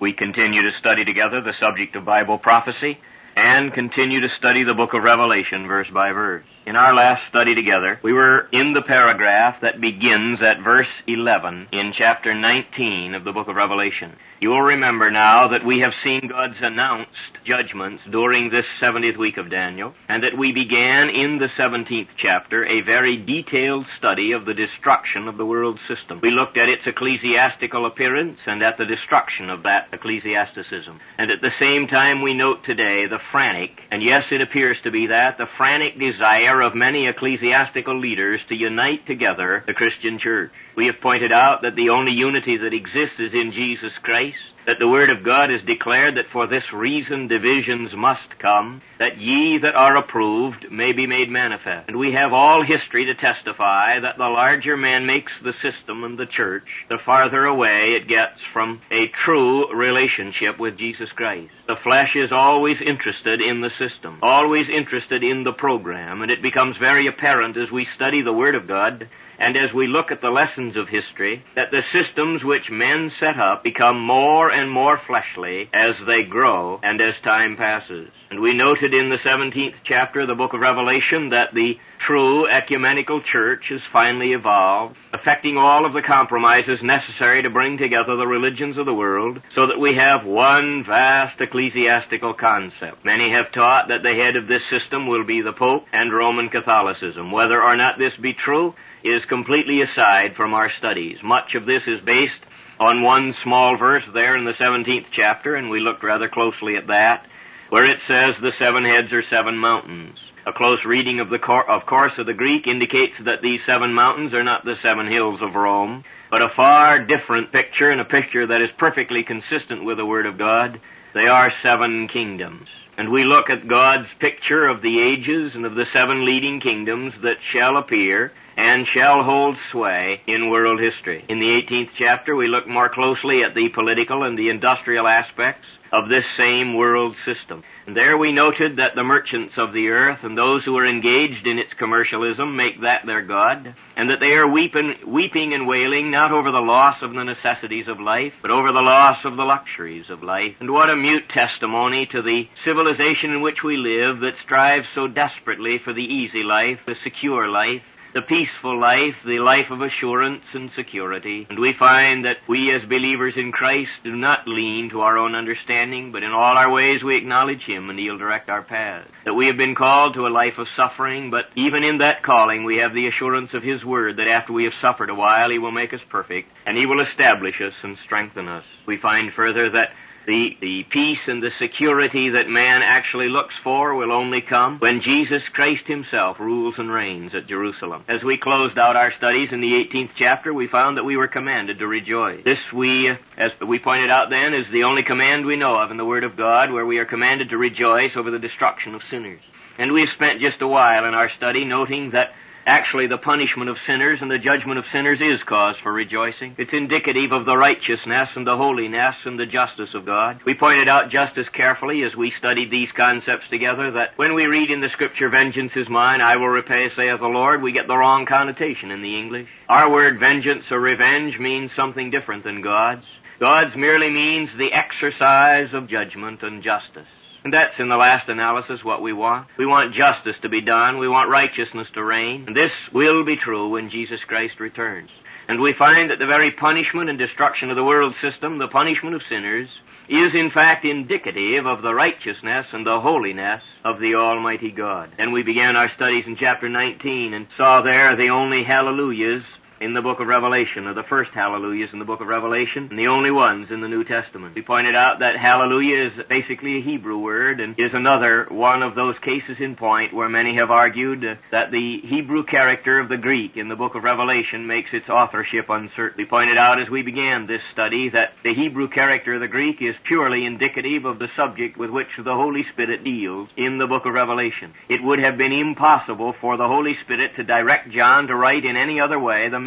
We continue to study together the subject of Bible prophecy and continue to study the book of Revelation verse by verse. In our last study together, we were in the paragraph that begins at verse 11 in chapter 19 of the book of Revelation. You will remember now that we have seen God's announced judgments during this 70th week of Daniel, and that we began in the 17th chapter a very detailed study of the destruction of the world system. We looked at its ecclesiastical appearance and at the destruction of that ecclesiasticism. And at the same time we note today the frantic, and yes, it appears to be that, the frantic desire of many ecclesiastical leaders to unite together the Christian church. We have pointed out that the only unity that exists is in Jesus Christ, that the Word of God has declared that for this reason divisions must come, that ye that are approved may be made manifest. And we have all history to testify that the larger man makes the system and the church, the farther away it gets from a true relationship with Jesus Christ. The flesh is always interested in the system, always interested in the program, and it becomes very apparent as we study the Word of God and as we look at the lessons of history, that the systems which men set up become more and more fleshly as they grow and as time passes. And we noted in the 17th chapter of the book of Revelation that the true ecumenical church has finally evolved, effecting all of the compromises necessary to bring together the religions of the world so that we have one vast ecclesiastical concept. Many have taught that the head of this system will be the Pope and Roman Catholicism. Whether or not this be true is completely aside from our studies. Much of this is based on one small verse there in the 17th chapter, and we looked rather closely at that, where it says the 7 heads are 7 mountains. A close reading of the course of the Greek indicates that these 7 mountains are not the 7 hills of Rome, but a far different picture, and a picture that is perfectly consistent with the Word of God. They are 7 kingdoms. And we look at God's picture of the ages and of the 7 leading kingdoms that shall appear and shall hold sway in world history. In the 18th chapter, we look more closely at the political and the industrial aspects of this same world system. And there we noted that the merchants of the earth and those who are engaged in its commercialism make that their God, and that they are weeping and wailing not over the loss of the necessities of life, but over the loss of the luxuries of life. And what a mute testimony to the civilization in which we live that strives so desperately for the easy life, the secure life, the peaceful life, the life of assurance and security. And we find that we as believers in Christ do not lean to our own understanding, but in all our ways we acknowledge Him and He'll direct our paths. That we have been called to a life of suffering, but even in that calling we have the assurance of His Word that after we have suffered a while He will make us perfect, and He will establish us and strengthen us. We find further that the peace and the security that man actually looks for will only come when Jesus Christ Himself rules and reigns at Jerusalem. As we closed out our studies in the 18th chapter, we found that we were commanded to rejoice. This as we pointed out then, is the only command we know of in the Word of God where we are commanded to rejoice over the destruction of sinners. And we've spent just a while in our study noting that actually, the punishment of sinners and the judgment of sinners is cause for rejoicing. It's indicative of the righteousness and the holiness and the justice of God. We pointed out just as carefully as we studied these concepts together that when we read in the Scripture, vengeance is mine, I will repay, saith the Lord, we get the wrong connotation in the English. Our word vengeance or revenge means something different than God's. God's merely means the exercise of judgment and justice. And that's, in the last analysis, what we want. We want justice to be done. We want righteousness to reign. And this will be true when Jesus Christ returns. And we find that the very punishment and destruction of the world system, the punishment of sinners, is in fact indicative of the righteousness and the holiness of the Almighty God. And we began our studies in chapter 19 and saw there the only hallelujahs in the book of Revelation, or the first hallelujahs in the book of Revelation, and the only ones in the New Testament. We pointed out that hallelujah is basically a Hebrew word, and is another one of those cases in point where many have argued that the Hebrew character of the Greek in the book of Revelation makes its authorship uncertain. We pointed out as we began this study that the Hebrew character of the Greek is purely indicative of the subject with which the Holy Spirit deals in the book of Revelation. It would have been impossible for the Holy Spirit to direct John to write in any other way the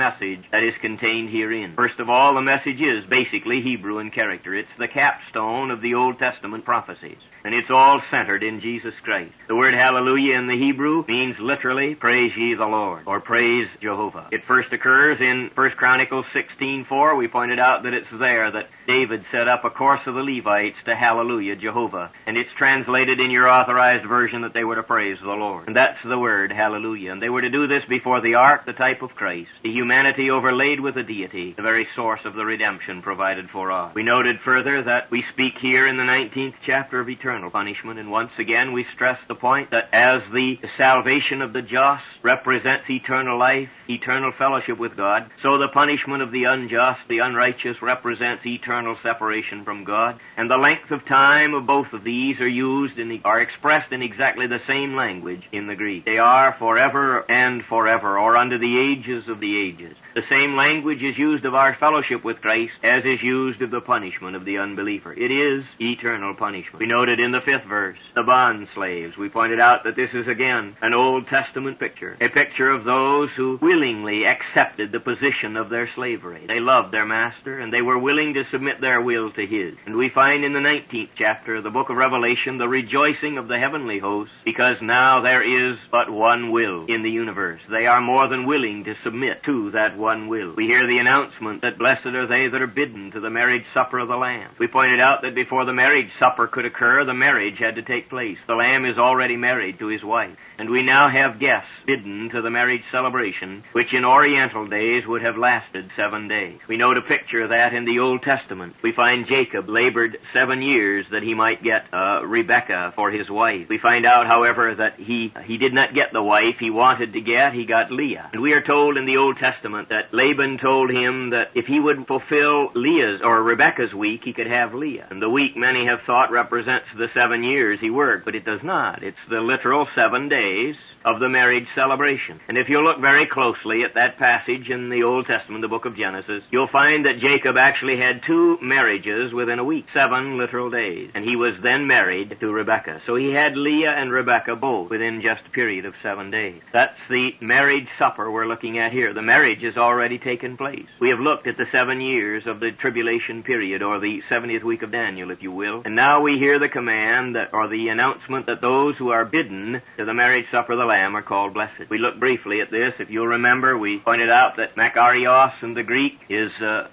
message that is contained herein. First of all, the message is basically Hebrew in character. It's the capstone of the Old Testament prophecies. And it's all centered in Jesus Christ. The word hallelujah in the Hebrew means literally, praise ye the Lord, or praise Jehovah. It first occurs in 1 Chronicles 16:4. We pointed out that it's there that David set up a course of the Levites to hallelujah Jehovah. And it's translated in your authorized version that they were to praise the Lord. And that's the word hallelujah. And they were to do this before the ark, the type of Christ, the humanity overlaid with the deity, the very source of the redemption provided for us. We noted further that we speak here in the 19th chapter of eternal punishment, and once again we stress the point that as the salvation of the just represents eternal life, eternal fellowship with God, so the punishment of the unjust, the unrighteous, represents eternal separation from God. And the length of time of both of these are expressed in exactly the same language in the Greek. They are forever and forever, or unto the ages of the ages. The same language is used of our fellowship with Christ as is used of the punishment of the unbeliever. It is eternal punishment. We noted in the 5th verse, the bond slaves. We pointed out that this is again an Old Testament picture, a picture of those who willingly accepted the position of their slavery. They loved their master, and they were willing to submit their will to his. And we find in the 19th chapter of the book of Revelation the rejoicing of the heavenly hosts, because now there is but one will in the universe. They are more than willing to submit to that one will. We hear the announcement that blessed are they that are bidden to the marriage supper of the Lamb. We pointed out that before the marriage supper could occur, the marriage had to take place. The Lamb is already married to his wife. And we now have guests bidden to the marriage celebration, which in Oriental days would have lasted 7 days. We note a picture of that in the Old Testament. We find Jacob labored 7 years that he might get Rebekah for his wife. We find out, however, that he did not get the wife he wanted to get. He got Leah. And we are told in the Old Testament that Laban told him that if he would fulfill Leah's or Rebekah's week, he could have Leah. And the week, many have thought, represents the 7 years he worked, but it does not. It's the literal 7 days of the marriage celebration. And if you look very closely at that passage in the Old Testament, the book of Genesis, you'll find that Jacob actually had 2 marriages within a week, 7 literal days. And he was then married to Rebekah. So he had Leah and Rebekah both within just a period of 7 days. That's the marriage supper we're looking at here. The marriage has already taken place. We have looked at the 7 years of the tribulation period, or the 70th week of Daniel, if you will. And now we hear the command, or the announcement, that those who are bidden to the marriage supper of the Lamb are called blessed. We looked briefly at this. If you'll remember, we pointed out that Makarios in the Greek is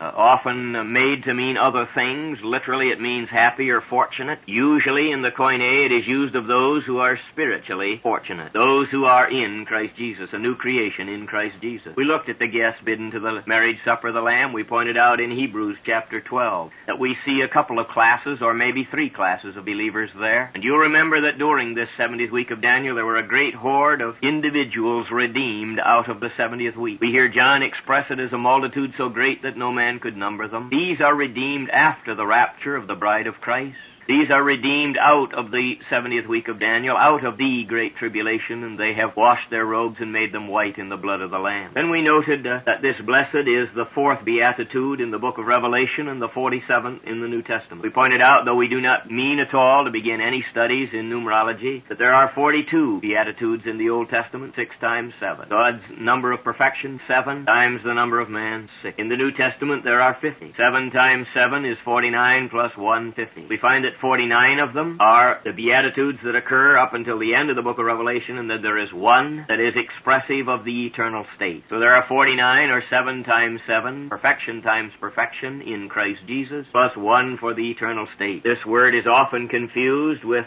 often made to mean other things. Literally, it means happy or fortunate. Usually in the Koine, it is used of those who are spiritually fortunate, those who are in Christ Jesus, a new creation in Christ Jesus. We looked at the guests bidden to the marriage supper of the Lamb. We pointed out in Hebrews chapter 12 that we see a couple of classes, or maybe 3 classes of believers there. And you'll remember that during this 70th week of Daniel, there were a great horde of individuals redeemed out of the 70th week. We hear John express it as a multitude so great that no man could number them. These are redeemed after the rapture of the bride of Christ. These are redeemed out of the 70th week of Daniel, out of the great tribulation, and they have washed their robes and made them white in the blood of the Lamb. Then we noted that this blessed is the 4th beatitude in the book of Revelation and the 47th in the New Testament. We pointed out, though we do not mean at all to begin any studies in numerology, that there are 42 beatitudes in the Old Testament, 6 times 7. God's number of perfection, 7 times the number of man, 6. In the New Testament, there are 50. 7 times 7 is 49 plus 1, 50. We find that 49 of them are the Beatitudes that occur up until the end of the book of Revelation, and that there is one that is expressive of the eternal state. So there are 49, or 7 times 7, perfection times perfection in Christ Jesus, plus 1 for the eternal state. This word is often confused with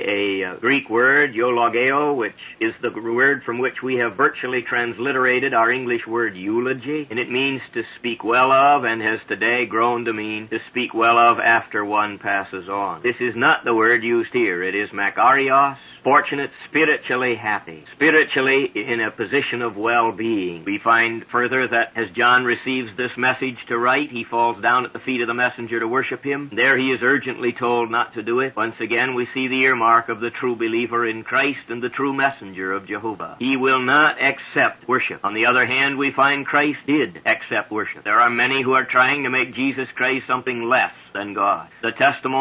a Greek word, eulogeo, which is the word from which we have virtually transliterated our English word eulogy, and it means to speak well of, and has today grown to mean to speak well of after one passes on. This is not the word used here. It is makarios, fortunate, spiritually happy, spiritually in a position of well-being. We find further that as John receives this message to write, he falls down at the feet of the messenger to worship him. There he is urgently told not to do it. Once again, we see the earmark of the true believer in Christ and the true messenger of Jehovah. He will not accept worship. On the other hand, we find Christ did accept worship. There are many who are trying to make Jesus Christ something less than God. The testimony of all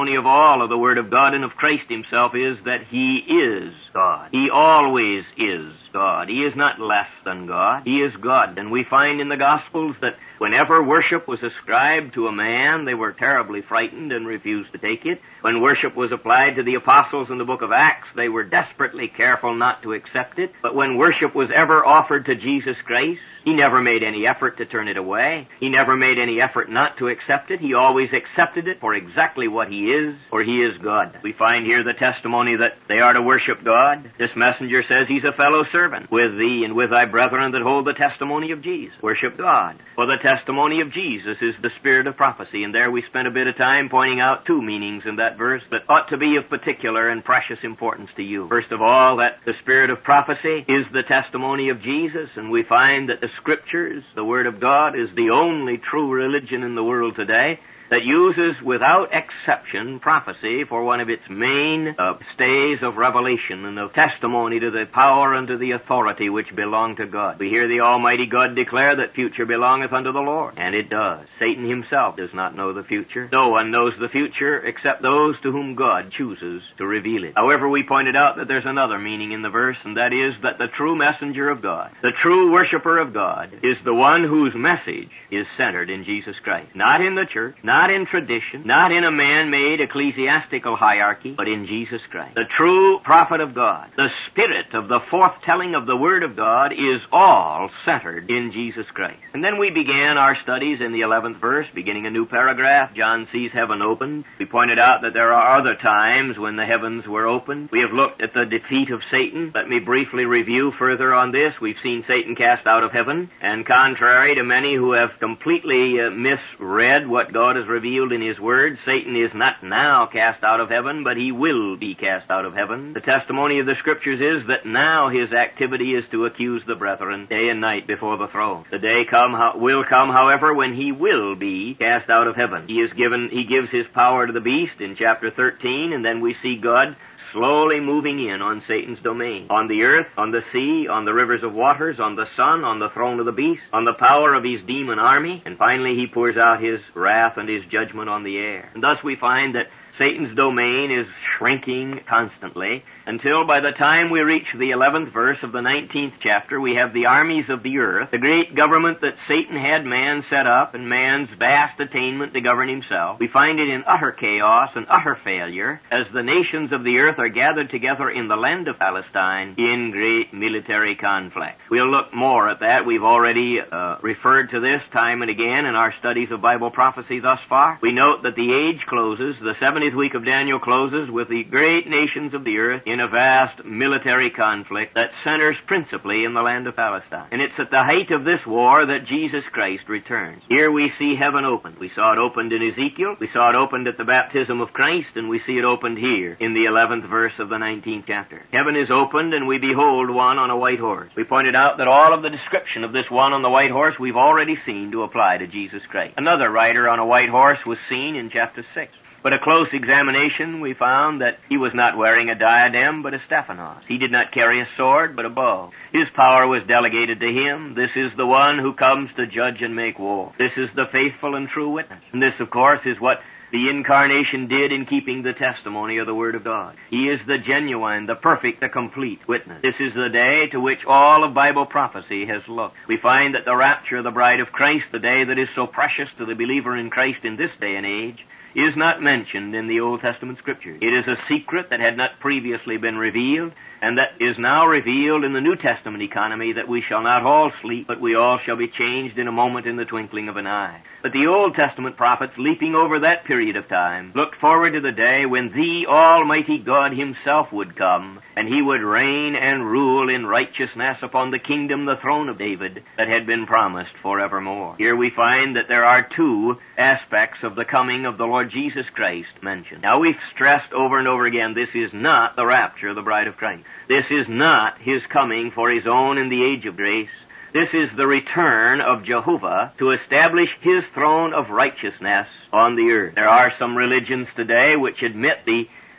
all of the Word of God and of Christ Himself is that He is God. He always is God. He is not less than God. He is God. And we find in the Gospels that whenever worship was ascribed to a man, they were terribly frightened and refused to take it. When worship was applied to the apostles in the book of Acts, they were desperately careful not to accept it. But when worship was ever offered to Jesus Christ, He never made any effort to turn it away. He never made any effort not to accept it. He always accepted it for exactly what He is, for He is God. We find here the testimony that they are to worship God. This messenger says he's a fellow servant with thee and with thy brethren that hold the testimony of Jesus. Worship God. For the testimony of Jesus is the spirit of prophecy, and there we spent a bit of time pointing out two meanings in that verse that ought to be of particular and precious importance to you. First of all, that the spirit of prophecy is the testimony of Jesus, and we find that the Scriptures, the Word of God, is the only true religion in the world today that uses without exception prophecy for one of its main stays of revelation and of testimony to the power and to the authority which belong to God. We hear the Almighty God declare that future belongeth unto the Lord, and it does. Satan himself does not know the future. No one knows the future except those to whom God chooses to reveal it. However, we pointed out that there's another meaning in the verse, and that is that the true messenger of God, the true worshiper of God, is the one whose message is centered in Jesus Christ. Not in the church, not in tradition, not in a man-made ecclesiastical hierarchy, but in Jesus Christ. The true prophet of God, the spirit of the forthtelling of the Word of God is all centered in Jesus Christ. And then we began our studies in the 11th verse, beginning a new paragraph. John sees heaven opened. We pointed out that there are other times when the heavens were opened. We have looked at the defeat of Satan. Let me briefly review further on this. We've seen Satan cast out of heaven, and contrary to many who have completely misread what God has revealed in His Word, Satan is not now cast out of heaven, but he will be cast out of heaven. The testimony of the Scriptures is that now his activity is to accuse the brethren day and night before the throne. The day will come, however, when he will be cast out of heaven. He gives his power to the beast in chapter 13, and then we see God slowly moving in on Satan's domain. On the earth, on the sea, on the rivers of waters, on the sun, on the throne of the beast, on the power of his demon army, and finally he pours out his wrath and his judgment on the air. And thus we find that Satan's domain is shrinking constantly until by the time we reach the 11th verse of the 19th chapter, we have the armies of the earth, the great government that Satan had man set up and man's vast attainment to govern himself. We find it in utter chaos and utter failure as the nations of the earth are gathered together in the land of Palestine in great military conflict. We'll look more at that. We've already referred to this time and again in our studies of Bible prophecy thus far. We note that the age closes, the 70th week of Daniel closes with the great nations of the earth in a vast military conflict that centers principally in the land of Palestine. And it's at the height of this war that Jesus Christ returns. Here we see heaven opened. We saw it opened in Ezekiel, we saw it opened at the baptism of Christ, and we see it opened here in the 11th verse of the 19th chapter. Heaven is opened, and we behold one on a white horse. We pointed out that all of the description of this one on the white horse we've already seen to apply to Jesus Christ. Another rider on a white horse was seen in chapter 6. But a close examination, we found that he was not wearing a diadem, but a stephanos. He did not carry a sword, but a bow. His power was delegated to him. This is the one who comes to judge and make war. This is the faithful and true witness. And this, of course, is what the Incarnation did in keeping the testimony of the Word of God. He is the genuine, the perfect, the complete witness. This is the day to which all of Bible prophecy has looked. We find that the rapture of the bride of Christ, the day that is so precious to the believer in Christ in this day and age, is not mentioned in the Old Testament Scriptures. It is a secret that had not previously been revealed, and that is now revealed in the New Testament economy, that we shall not all sleep, but we all shall be changed in a moment, in the twinkling of an eye. But the Old Testament prophets, leaping over that period of time, looked forward to the day when the Almighty God Himself would come, and He would reign and rule in righteousness upon the kingdom, the throne of David, that had been promised forevermore. Here we find that there are two aspects of the coming of the Lord Jesus Christ mentioned. Now, we've stressed over and over again, this is not the rapture of the bride of Christ. This is not His coming for His own in the age of grace. This is the return of Jehovah to establish His throne of righteousness on the earth. There are some religions today which admit the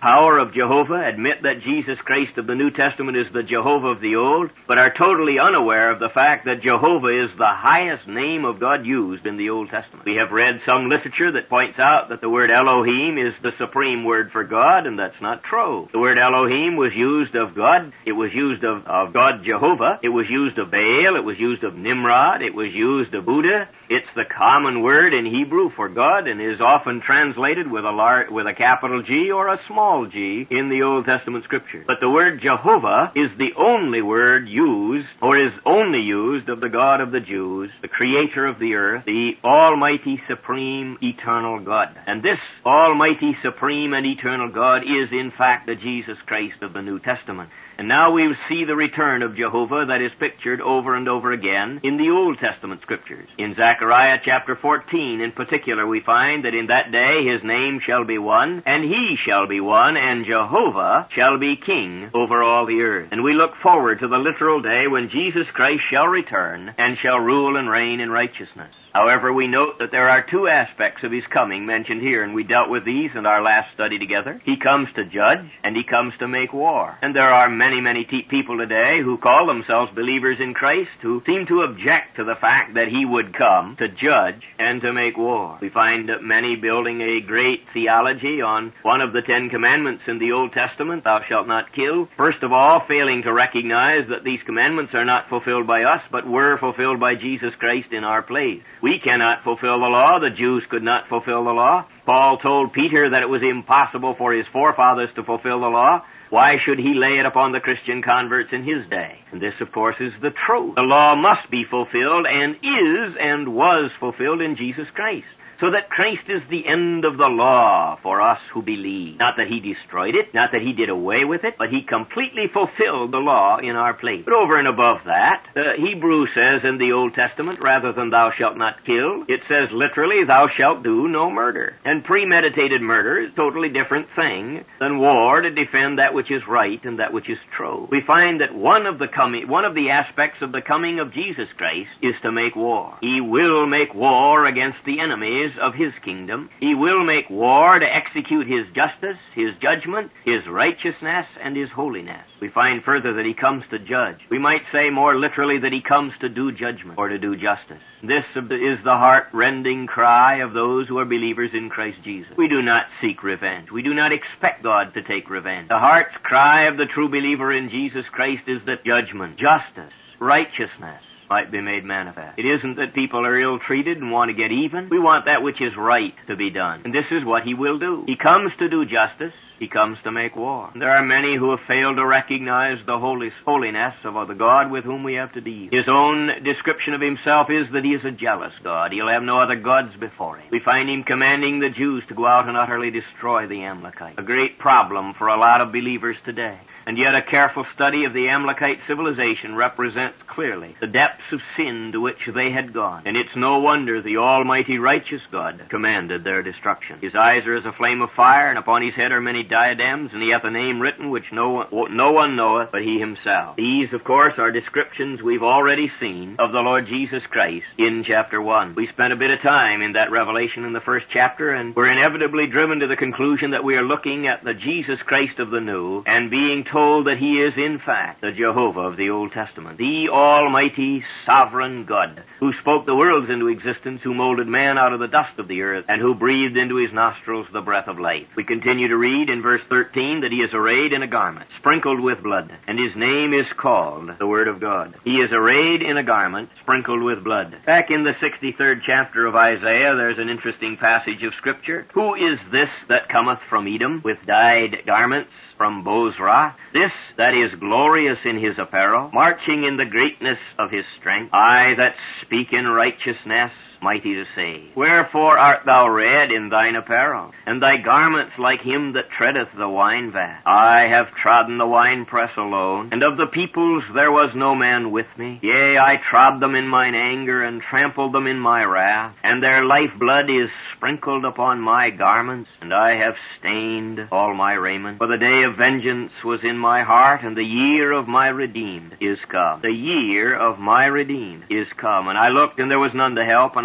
power of Jehovah, admit that Jesus Christ of the New Testament is the Jehovah of the Old, but are totally unaware of the fact that Jehovah is the highest name of God used in the Old Testament. We have read some literature that points out that the word Elohim is the supreme word for God, and that's not true. The word Elohim was used of God. It was used of God Jehovah. It was used of Baal. It was used of Nimrod. It was used of Buddha. It's the common word in Hebrew for God and is often translated with a capital G or a small g in the Old Testament Scripture. But the word Jehovah is the only word used, or is only used, of the God of the Jews, the creator of the earth, the almighty, supreme, eternal God. And this almighty, supreme, and eternal God is in fact the Jesus Christ of the New Testament. And now we see the return of Jehovah that is pictured over and over again in the Old Testament Scriptures. In Zechariah chapter 14 in particular, we find that in that day his name shall be one, and he shall be one, and Jehovah shall be king over all the earth. And we look forward to the literal day when Jesus Christ shall return and shall rule and reign in righteousness. However, we note that there are two aspects of his coming mentioned here, and we dealt with these in our last study together. He comes to judge, and he comes to make war. And there are many people today who call themselves believers in Christ who seem to object to the fact that he would come to judge and to make war. We find many building a great theology on one of the 10 Commandments in the Old Testament, thou shalt not kill. First of all, failing to recognize that these commandments are not fulfilled by us, but were fulfilled by Jesus Christ in our place. We cannot fulfill the law. The Jews could not fulfill the law. Paul told Peter that it was impossible for his forefathers to fulfill the law. Why should he lay it upon the Christian converts in his day? And this, of course, is the truth. The law must be fulfilled, and is and was fulfilled in Jesus Christ. So that Christ is the end of the law for us who believe. Not that he destroyed it, not that he did away with it, but he completely fulfilled the law in our place. But over and above that, the Hebrew says in the Old Testament, rather than thou shalt not kill, it says literally, thou shalt do no murder. And premeditated murder is a totally different thing than war to defend that which is right and that which is true. We find that one of the aspects of the coming of Jesus Christ is to make war. He will make war against the enemies of his kingdom. He will make war to execute his justice, his judgment, his righteousness, and his holiness. We find further that he comes to judge. We might say more literally that he comes to do judgment or to do justice. This is the heart-rending cry of those who are believers in Christ Jesus. We do not seek revenge. We do not expect God to take revenge. The heart's cry of the true believer in Jesus Christ is that judgment, justice, righteousness might be made manifest. It isn't that people are ill-treated and want to get even. We want that which is right to be done. And this is what he will do. He comes to do justice. He comes to make war. There are many who have failed to recognize the holiness of the God with whom we have to deal. His own description of himself is that he is a jealous God. He'll have no other gods before him. We find him commanding the Jews to go out and utterly destroy the Amalekites. A great problem for a lot of believers today. And yet a careful study of the Amalekite civilization represents clearly the depths of sin to which they had gone. And it's no wonder the almighty righteous God commanded their destruction. His eyes are as a flame of fire, and upon his head are many diadems, and he hath a name written which no one knoweth but he himself. These, of course, are descriptions we've already seen of the Lord Jesus Christ in chapter 1. We spent a bit of time in that revelation in the first chapter, and we're inevitably driven to the conclusion that we are looking at the Jesus Christ of the New and being told that he is in fact the Jehovah of the Old Testament, the almighty sovereign God who spoke the worlds into existence, who molded man out of the dust of the earth, and who breathed into his nostrils the breath of life. We continue to read in verse 13 that he is arrayed in a garment sprinkled with blood, and his name is called the Word of God. He is arrayed in a garment sprinkled with blood. Back in the 63rd chapter of Isaiah, there's an interesting passage of Scripture. Who is this that cometh from Edom with dyed garments from Bozrah? This that is glorious in his apparel, marching in the greatness of his strength. I that speak in righteousness, mighty to save. Wherefore art thou red in thine apparel, and thy garments like him that treadeth the wine vat? I have trodden the winepress alone, and of the peoples there was no man with me. Yea, I trod them in mine anger, and trampled them in my wrath, and their lifeblood is sprinkled upon my garments, and I have stained all my raiment. For the day of vengeance was in my heart, and the year of my redeemed is come. The year of my redeemed is come. And I looked, and there was none to help, and I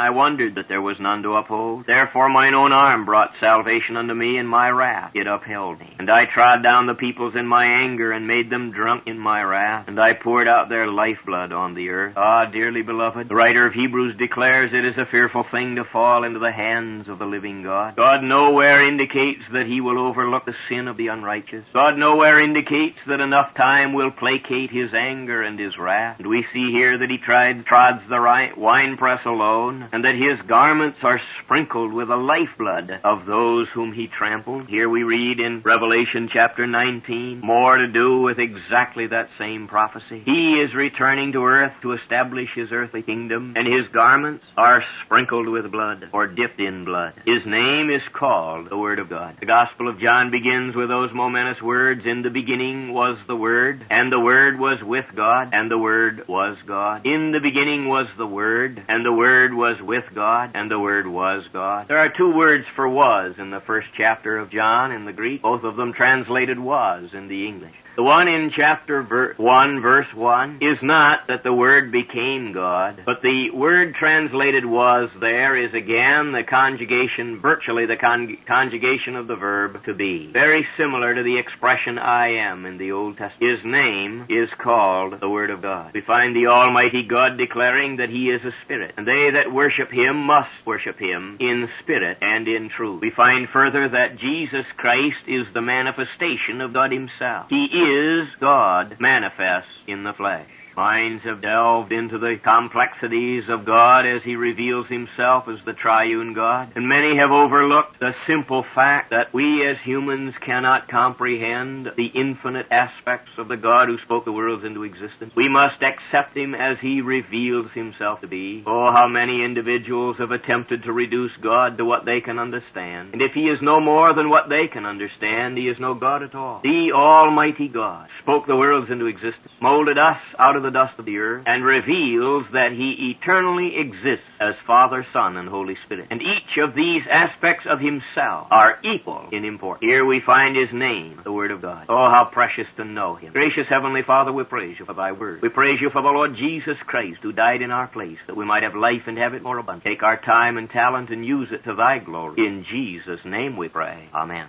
I wondered that there was none to uphold. Therefore mine own arm brought salvation unto me, and my wrath it upheld me. And I trod down the peoples in my anger, and made them drunk in my wrath, and I poured out their lifeblood on the earth. Ah, dearly beloved, the writer of Hebrews declares it is a fearful thing to fall into the hands of the living God. God nowhere indicates that He will overlook the sin of the unrighteous. God nowhere indicates that enough time will placate His anger and His wrath. And we see here that He trods the right winepress alone, and that His garments are sprinkled with the lifeblood of those whom He trampled. Here we read in Revelation chapter 19, more to do with exactly that same prophecy. He is returning to earth to establish His earthly kingdom, and His garments are sprinkled with blood, or dipped in blood. His name is called the Word of God. The Gospel of John begins with those momentous words, in the beginning was the Word, and the Word was with God, and the Word was God. In the beginning was the Word, and the Word was with God, and the Word was God. There are two words for was in the first chapter of John in the Greek, both of them translated was in the English. The one in chapter 1, verse 1, is not that the Word became God, but the word translated was there is again the conjugation, virtually the conjugation of the verb to be. Very similar to the expression I am in the Old Testament. His name is called the Word of God. We find the Almighty God declaring that He is a Spirit, and they that worship Him must worship Him in spirit and in truth. We find further that Jesus Christ is the manifestation of God Himself. He is God manifest in the flesh. Minds have delved into the complexities of God as He reveals Himself as the triune God. And many have overlooked the simple fact that we as humans cannot comprehend the infinite aspects of the God who spoke the worlds into existence. We must accept Him as He reveals Himself to be. Oh, how many individuals have attempted to reduce God to what they can understand. And if He is no more than what they can understand, He is no God at all. The Almighty God spoke the worlds into existence, molded us out of the dust of the earth, and reveals that He eternally exists as Father, Son, and Holy Spirit. And each of these aspects of Himself are equal in importance. Here we find His name, the Word of God. Oh, how precious to know Him. Gracious Heavenly Father, we praise You for Thy Word. We praise You for the Lord Jesus Christ, who died in our place, that we might have life and have it more abundantly. Take our time and talent and use it to Thy glory. In Jesus' name we pray. Amen.